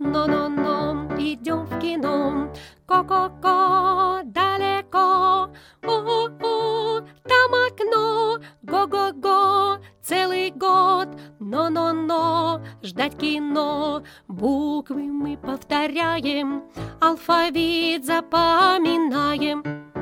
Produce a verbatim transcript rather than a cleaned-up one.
но-но-но, идем в кино. Ко-ко-ко, далеко, у-у-у, там окно. Го-го-го, целый год, но-но-но, ждать кино. Буквы мы повторяем, алфавит запоминаем.